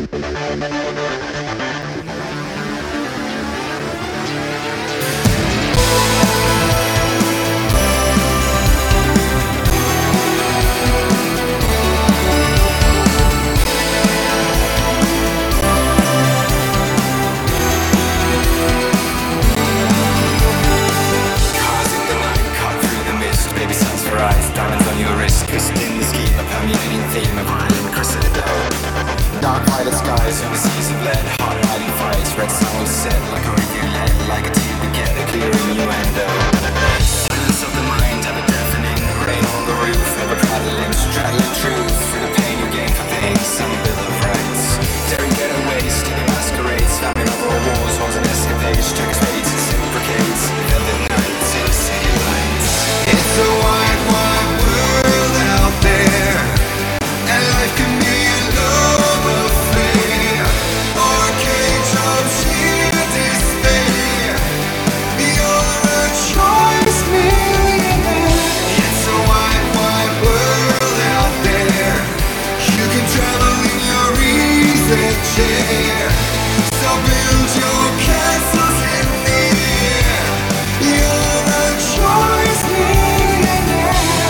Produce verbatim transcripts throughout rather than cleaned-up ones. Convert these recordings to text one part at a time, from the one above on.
Dark violet skies, overseas of lead, hard hiding fights, red sounds set like a review lead, like a team to get a clear innuendo. Silence of the mind, ever deafening, rain on the roof, ever prattling, straddling truth, through the pain you gain for things, some bill of rights. Daring getaways, stealing masquerades, famine over wars, holes and escapades, took spades, reciprocates, velvet nights in city lights. It's a wide, wide world out there, and life can be a love affair, or a cage of sheer despair. You're a choice millionaire. It's a wide, wide world out there. You can travel in your easy chair, so build your castles in the air. You're a choice millionaire.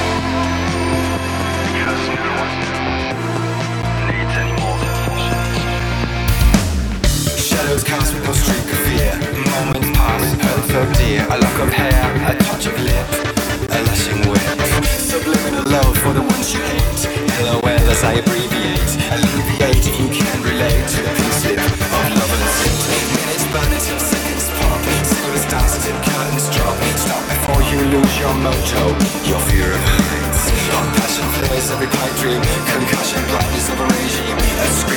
Because no one needs any more confessions. Shadows cast with no streak of fear. Moments pass, held so dear. A lock of hair, a touch of lip, a lashing whip. Subliminal love for the ones you hate. L O L as I abbreviate. Alleviate if you can relate to the pink slip of love and sin. Minutes burn until seconds pop. Cigarettes dance until curtains drop. Stop before you lose your mojo, your fear of heights. Hot passion flares every pipe dream. Concussion, blindness of a regime. A scream